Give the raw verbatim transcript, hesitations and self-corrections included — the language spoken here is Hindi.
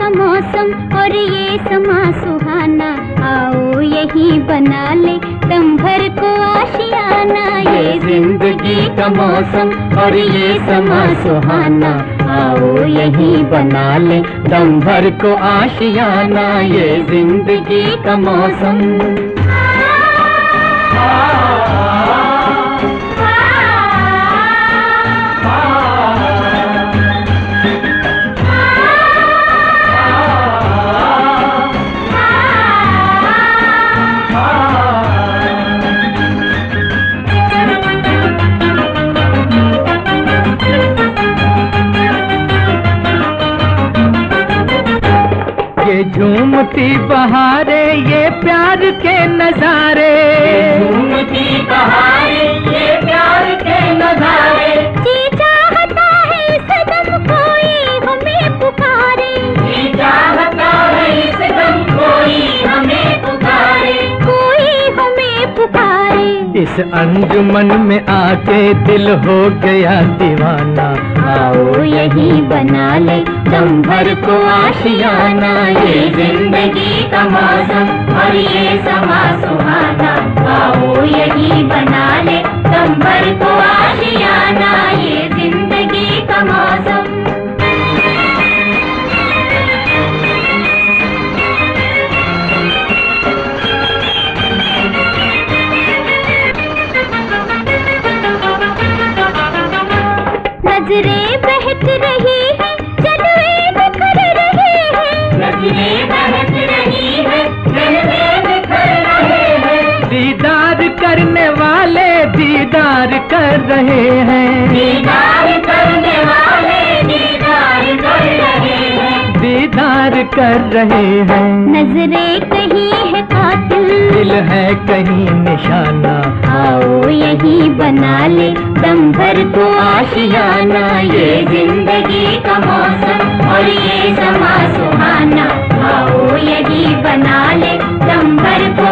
का मौसम और ये समा सुहाना, आओ यही बना ले दम भर को आशियाना। ये जिंदगी का मौसम और ये समा सुहाना, आओ यही बना ले दम भर को आशियाना। ये जिंदगी का मौसम। ये झूमती बहारे ये प्यार के नजारे, झूमती बहारे ये प्यार के नजारे। जी चाहता है इस दम कोई हमें पुकारे, जी चाहता है इस दम कोई हमें पुकारे, कोई हमें पुकारे। इस अंजुमन में आके दिल हो गया दीवाना, आओ यही बना ले दम भर को आशियाना। ये जिंदगी का मौसम और ये समा सुहाना, आओ यही बना ले दम भर को आशियाना। ये जिंदगी का मौसम। नजरें बहक रही है जलवे बिखर रहे हैं, नजरें बहक रही है जलवे बिखर रहे हैं। दीदार करने वाले दीदार कर रहे हैं, दीदार करने वाले दीदार कर रहे हैं, दीदार कर रहे हैं। नजरें कहीं है कातिल, दिल है कहीं निशाना, आओ यही बना ले दम भर को आशियाना। ये जिंदगी का मौसम और ये समा सुहाना, आओ यही बना ले दम भर को